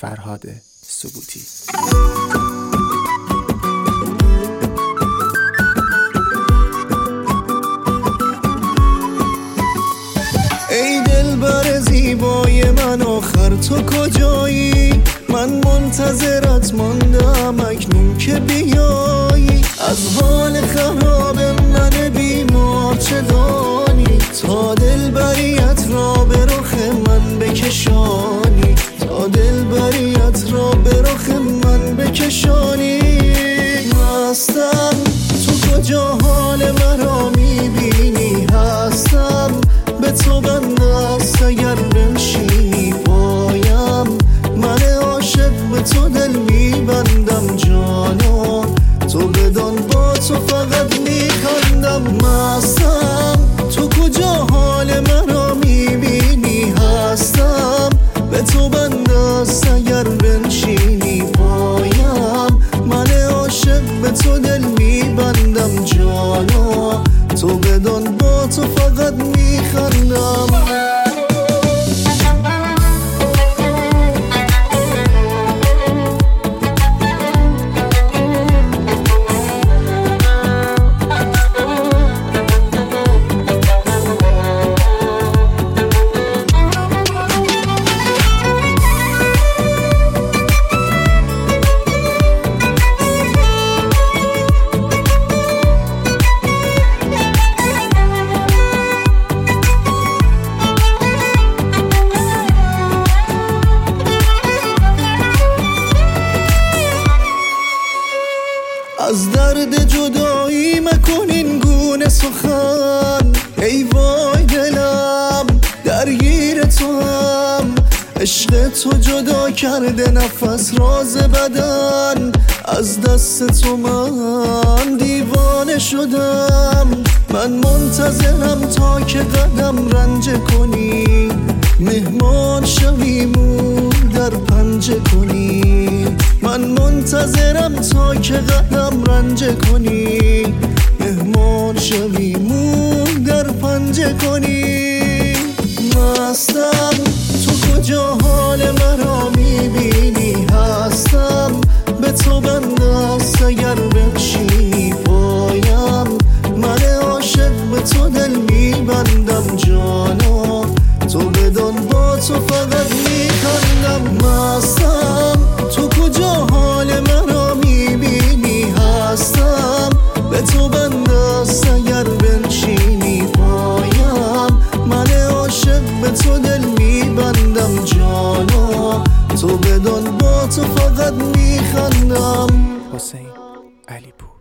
فرهاد سبوتی. ای دلبر زیبای من آخر تو کجایی؟ من منتظرت ماندم اکنون که بیایی. از حال خراب من بیمار چه دانی؟ تا دلبریت را به رخ من بکشانی، تا دلبریت را به رخ من بکشانی. هستم تو کجا حال مرا میبینی؟ هستم به تو بنده است اگر بنشینی پایم. من عاشق به تو دل میبندم جانا، تو بدان با تو فقط میخندم. مستم تو کجا حال مرا میبینی؟ هستم به تو بنده است اگر بنشینی پایم. من عاشق به تو دل میبندم جانا، تو بدان با تو فقط میخندم. از درد جدایی مکن این گونه سخن، ای وای دلم درگیر تو هم. عشق تو جدا کرده نفس راز بدن، از دست تو من دیوانه شدم. من منتظرم تا که قدم رنج کنی، مهمان شویمون در پنجه کنی. من منتظرم تا که قدم رنج کنی، مهمان شویمون در پنجه کنی. مستم تو کجا حال مرا میبینی؟ هستم به تو بنده است اگر بنشینی پایم. من عاشق به تو دل میبندم جانا، تو بدان با تو فقط میخندم. مستم تو کجا حال مرا میبینی؟ هستم به تو بنده است اگر بنشینی پایم. من عاشق به تو دل میبندم جانا، تو بدان با تو فقط میخندم. حسین علی پور.